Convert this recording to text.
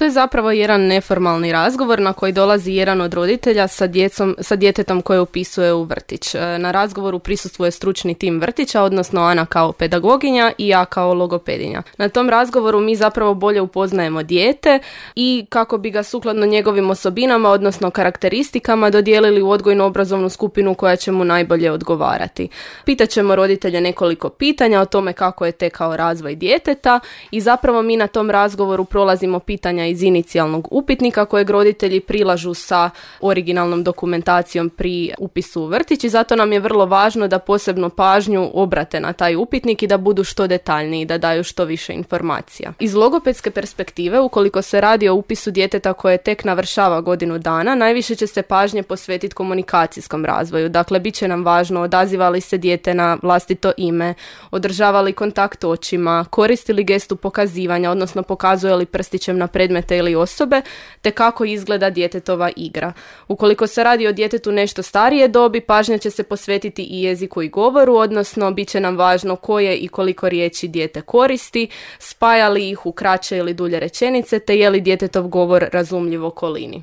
To je zapravo jedan neformalni razgovor na koji dolazi jedan od roditelja sa djetetom koje upisuje u vrtić. Na razgovoru prisustvuje stručni tim vrtića, odnosno Ana kao pedagoginja i ja kao logopedinja. Na tom razgovoru mi zapravo bolje upoznajemo dijete i kako bi ga sukladno njegovim osobinama, odnosno karakteristikama, dodijelili u odgojno-obrazovnu skupinu koja će mu najbolje odgovarati. Pitaćemo roditelje nekoliko pitanja o tome kako je tekao razvoj djeteta i zapravo mi na tom razgovoru prolazimo pitanja iz inicijalnog upitnika kojeg roditelji prilažu sa originalnom dokumentacijom pri upisu u vrtić i zato nam je vrlo važno da posebno pažnju obrate na taj upitnik i da budu što detaljniji, da daju što više informacija. Iz logopedske perspektive, ukoliko se radi o upisu djeteta koje tek navršava godinu dana, najviše će se pažnje posvetiti komunikacijskom razvoju. Dakle, bit će nam važno odaziva li se dijete na vlastito ime, održava li kontakt očima, koristi li gestu pokazivanja, odnosno pokazuje li prstićem na predmete ili osobe, te kako izgleda djetetova igra. Ukoliko se radi o djetetu nešto starije dobi, pažnja će se posvetiti i jeziku i govoru, odnosno bit će nam važno koje i koliko riječi dijete koristi, spaja li ih u kraće ili dulje rečenice, te je li djetetov govor razumljiv okolini.